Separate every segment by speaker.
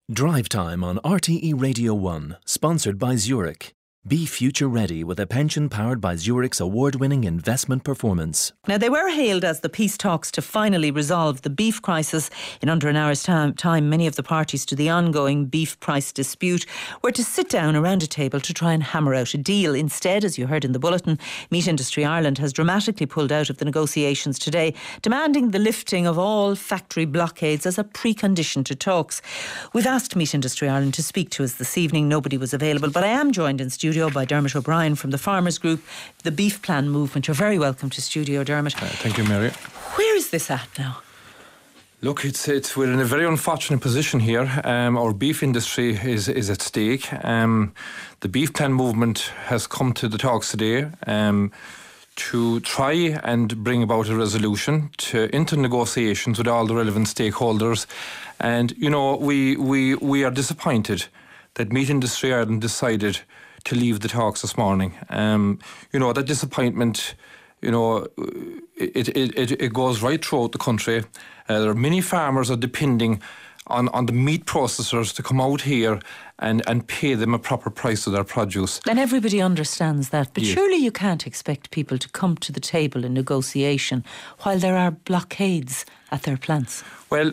Speaker 1: Drive Time on RTE Radio 1, sponsored by Zurich. Be future ready with a pension powered by Zurich's award-winning investment performance.
Speaker 2: Now, they were hailed as the peace talks to finally resolve the beef crisis. In under an hour's time, many of the parties to the ongoing beef price dispute were to sit down around a table to try and hammer out a deal. Instead, as you heard in the bulletin, Meat Industry Ireland has dramatically pulled out of the negotiations today, demanding the lifting of all factory blockades as a precondition to talks. We've asked Meat Industry Ireland to speak to us this evening. Nobody was available, but I am joined in studio by Dermot O'Brien from the Farmers Group, the Beef Plan Movement. You're very welcome to studio, Dermot.
Speaker 3: Thank you, Mary.
Speaker 2: Where is this at now?
Speaker 3: Look, we're in a very unfortunate position here. Our beef industry is at stake. The Beef Plan Movement has come to the talks today to try and bring about a resolution into negotiations with all the relevant stakeholders. And, you know, we are disappointed that Meat Industry Ireland decided to leave the talks this morning. You know, that disappointment, you know, it goes right throughout the country. There are many farmers are depending on the meat processors to come out here and pay them a proper price of their produce.
Speaker 2: And everybody understands that, but
Speaker 3: yes.
Speaker 2: Surely you can't expect people to come to the table in negotiation while there are blockades at their plants.
Speaker 3: Well,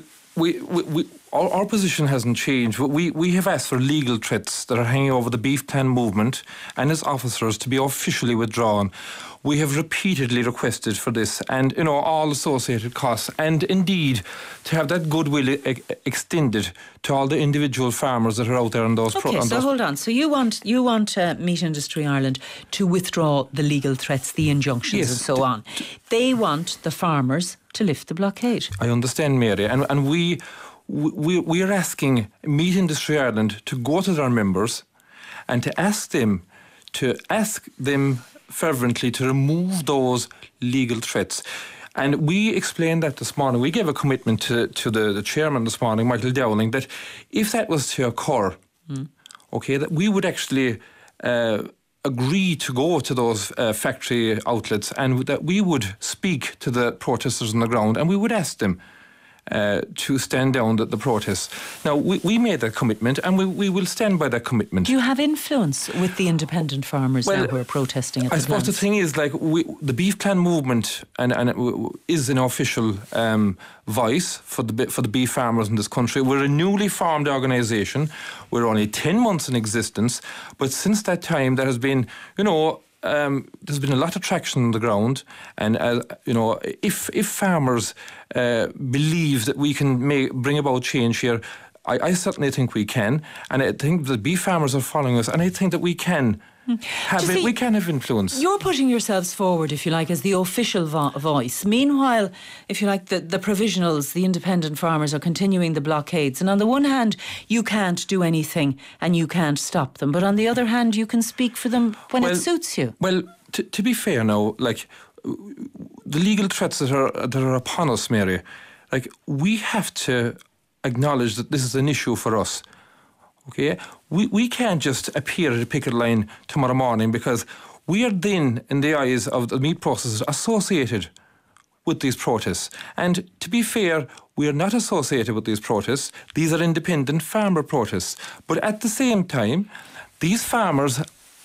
Speaker 3: our position hasn't changed. We have asked for legal threats that are hanging over the Beef Plan Movement and its officers to be officially withdrawn. We have repeatedly requested for this and, you know, all associated costs, and indeed to have that goodwill extended to all the individual farmers that are out there on those...
Speaker 2: Hold on. So you want Meat Industry Ireland to withdraw the legal threats, the injunctions,
Speaker 3: yes,
Speaker 2: and so on. They want the farmers to lift the blockade.
Speaker 3: I understand, Mary, and we are asking Meat Industry Ireland to go to their members and to ask them fervently to remove those legal threats. And we explained that this morning. We gave a commitment to the chairman this morning, Michael Dowling, that if that was to occur, okay, that we would actually agree to go to those factory outlets and that we would speak to the protesters on the ground and we would ask them to stand down the protests. Now, we made that commitment and we will stand by that commitment.
Speaker 2: Do you have influence with the independent farmers now who are protesting at the plants?
Speaker 3: I suppose the thing is, like, the Beef Plan Movement and it is an official voice for the beef farmers in this country. We're a newly formed organisation. We're only 10 months in existence, but since that time there has been, you know, there's been a lot of traction on the ground, and you know, if farmers believe that we can bring about change here, I certainly think we can, and I think the beef farmers are following us, and I think that we can we can have influence.
Speaker 2: You're putting yourselves forward, if you like, as the official voice. Meanwhile, if you like, the provisionals, the independent farmers are continuing the blockades. And on the one hand, you can't do anything and you can't stop them. But on the other hand, you can speak for them when it suits you.
Speaker 3: Well, to be fair now, like, the legal threats that are upon us, Mary, like, we have to acknowledge that this is an issue for us. Okay, we can't just appear at a picket line tomorrow morning because we are then, in the eyes of the meat processors, associated with these protests. And to be fair, we are not associated with these protests. These are independent farmer protests. But at the same time, these farmers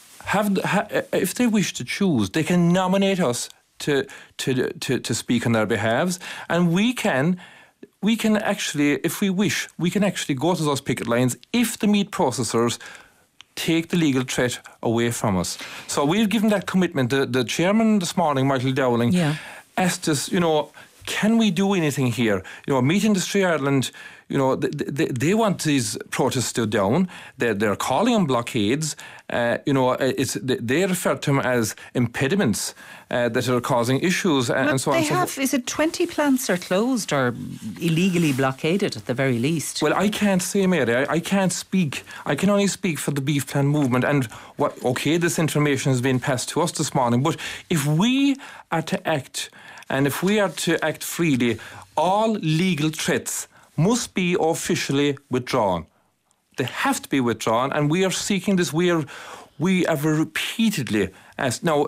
Speaker 3: if they wish to choose, they can nominate us to speak on their behalves, and we can actually, if we wish, we can actually go to those picket lines if the meat processors take the legal threat away from us. So we've given that commitment. The chairman this morning, Michael Dowling, asked us, you know, can we do anything here? You know, Meat Industry Ireland, you know, they want these protests stood down. They're calling them blockades. You know, they refer to them as impediments that are causing issues and so on.
Speaker 2: Is it 20 plants are closed or illegally blockaded at the very least?
Speaker 3: Well, I can't say, Mary. I can't speak. I can only speak for the Beef Plan Movement. And this information has been passed to us this morning. But if we are to act, and if we are to act freely, all legal threats must be officially withdrawn. They have to be withdrawn, and we are seeking this. We have repeatedly asked. Now,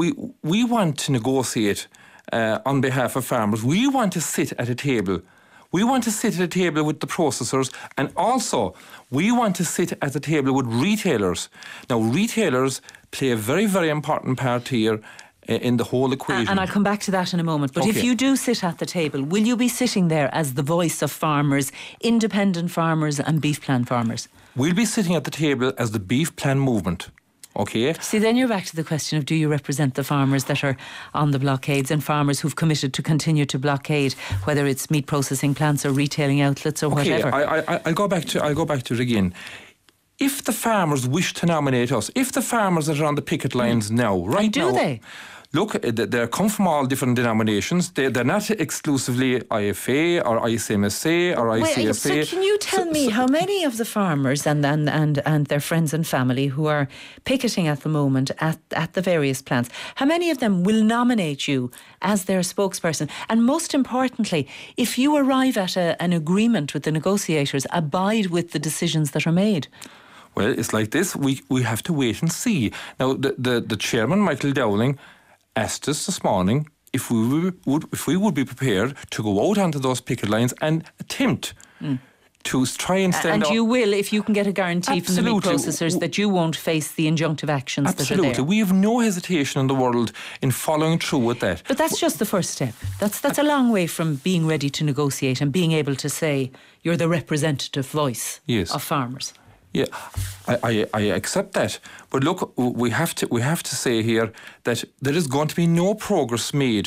Speaker 3: we want to negotiate on behalf of farmers. We want to sit at a table We want to sit at a table with the processors, and also we want to sit at the table with retailers. Now, retailers play a very, very important part here in the whole equation.
Speaker 2: And I'll come back to that in a moment. But if you do sit at the table, will you be sitting there as the voice of farmers, independent farmers and beef plan farmers?
Speaker 3: We'll be sitting at the table as the beef plan movement. Okay.
Speaker 2: See, then you're back to the question of, do you represent the farmers that are on the blockades and farmers who've committed to continue to blockade, whether it's meat processing plants or retailing outlets or whatever?
Speaker 3: I'll go back to it again. If the farmers wish to nominate us, if the farmers that are on the picket lines now, right
Speaker 2: do
Speaker 3: now,
Speaker 2: they?
Speaker 3: Look, they come from all different denominations. They're not exclusively IFA or ICMSA or ICSA.
Speaker 2: So can you tell me how many of the farmers and their friends and family who are picketing at the moment at the various plants, how many of them will nominate you as their spokesperson? And most importantly, if you arrive at an agreement with the negotiators, abide with the decisions that are made?
Speaker 3: Well, it's like this. We have to wait and see. Now, the chairman, Michael Dowling, asked us this morning if we would be prepared to go out onto those picket lines and attempt to try and stand up.
Speaker 2: And you will, if you can get a guarantee from the meat processors that you won't face the injunctive actions that are there.
Speaker 3: Absolutely. We have no hesitation in the world in following through with that.
Speaker 2: But that's just the first step. That's a long way from being ready to negotiate and being able to say you're the representative voice of farmers.
Speaker 3: Yeah, I accept that. But look, we have to say here that there is going to be no progress made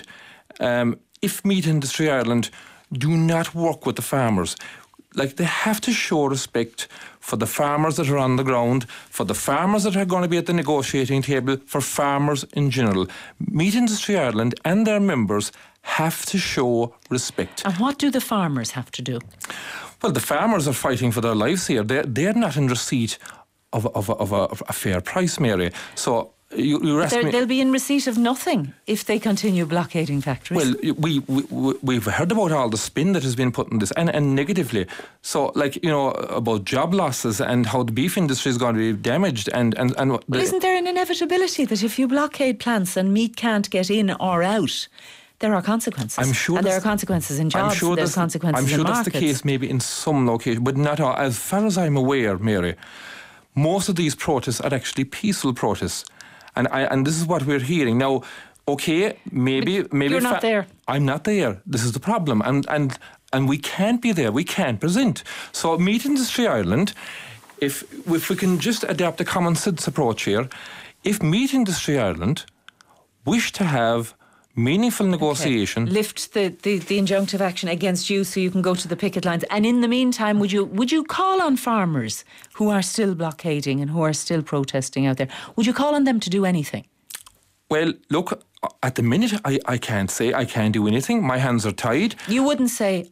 Speaker 3: if Meat Industry Ireland do not work with the farmers. Like, they have to show respect for the farmers that are on the ground, for the farmers that are going to be at the negotiating table, for farmers in general. Meat Industry Ireland and their members have to show respect.
Speaker 2: And what do the farmers have to do?
Speaker 3: Well, the farmers are fighting for their lives here. They're not in receipt of a fair price, Mary. So you ask me,
Speaker 2: they'll be in receipt of nothing if they continue blockading factories.
Speaker 3: Well, we've heard about all the spin that has been put in this, and negatively. So, like, about job losses and how the beef industry is going to be damaged. Well,
Speaker 2: isn't there an inevitability that if you blockade plants and meat can't get in or out, there are consequences?
Speaker 3: I'm sure.
Speaker 2: And there are consequences in jobs, there's consequences in markets.
Speaker 3: I'm sure that's the case maybe in some locations, but not all. As far as I'm aware, Mary, most of these protests are actually peaceful protests. And this is what we're hearing. Now, okay, maybe
Speaker 2: you're not there.
Speaker 3: I'm not there. This is the problem. And we can't be there. We can't present. So Meat Industry Ireland, if we can just adapt a common sense approach here, if Meat Industry Ireland wish to have meaningful negotiation.
Speaker 2: Okay. Lift the injunctive action against you so you can go to the picket lines. And in the meantime, would you call on farmers who are still blockading and who are still protesting out there? Would you call on them to do anything?
Speaker 3: Well, look, at the minute, I can't say I can't do anything. My hands are tied.
Speaker 2: You wouldn't say,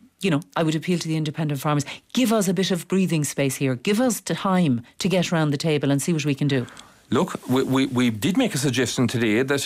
Speaker 2: I would appeal to the independent farmers, give us a bit of breathing space here. Give us time to get around the table and see what we can do.
Speaker 3: Look, we did make a suggestion today that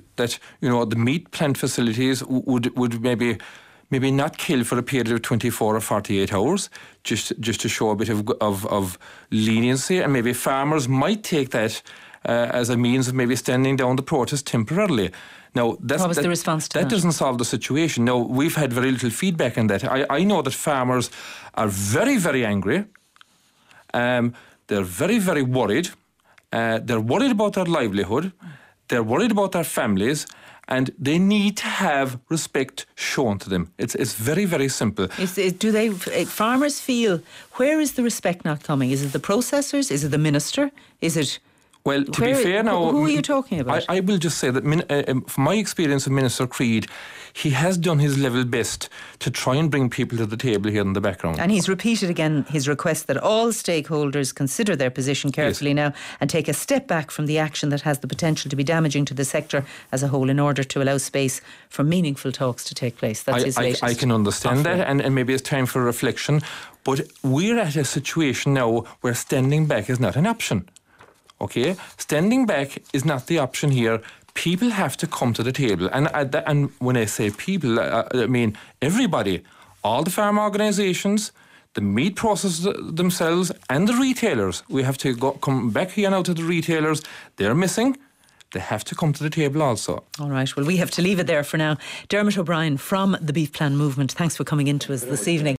Speaker 3: the meat plant facilities would maybe not kill for a period of 24 or 48 hours, just to show a bit of leniency, and maybe farmers might take that as a means of maybe standing down the protest temporarily. Now,
Speaker 2: what was the response to that?
Speaker 3: That doesn't solve the situation. Now, we've had very little feedback on that. I know that farmers are very, very angry. They're very, very worried. They're worried about their livelihood, they're worried about their families, and they need to have respect shown to them. It's very, very simple.
Speaker 2: Do farmers feel, where is the respect not coming? Is it the processors? Is it the minister? Is it...
Speaker 3: Well, to be fair now...
Speaker 2: Who are you talking about?
Speaker 3: I will just say that from my experience of Minister Creed, he has done his level best to try and bring people to the table here in the background.
Speaker 2: And he's repeated again his request that all stakeholders consider their position carefully now and take a step back from the action that has the potential to be damaging to the sector as a whole in order to allow space for meaningful talks to take place. That's his latest
Speaker 3: I can understand
Speaker 2: offering.
Speaker 3: that, and maybe it's time for reflection. But we're at a situation now where standing back is not an option. Okay, standing back is not the option here. People have to come to the table, and when I say people, I mean everybody, all the farm organisations, the meat processors themselves, and the retailers. We have to come back here now to the retailers. They're missing. They have to come to the table also.
Speaker 2: All right, well, we have to leave it there for now. Dermot O'Brien from the Beef Plan Movement, thanks for coming in to us this evening.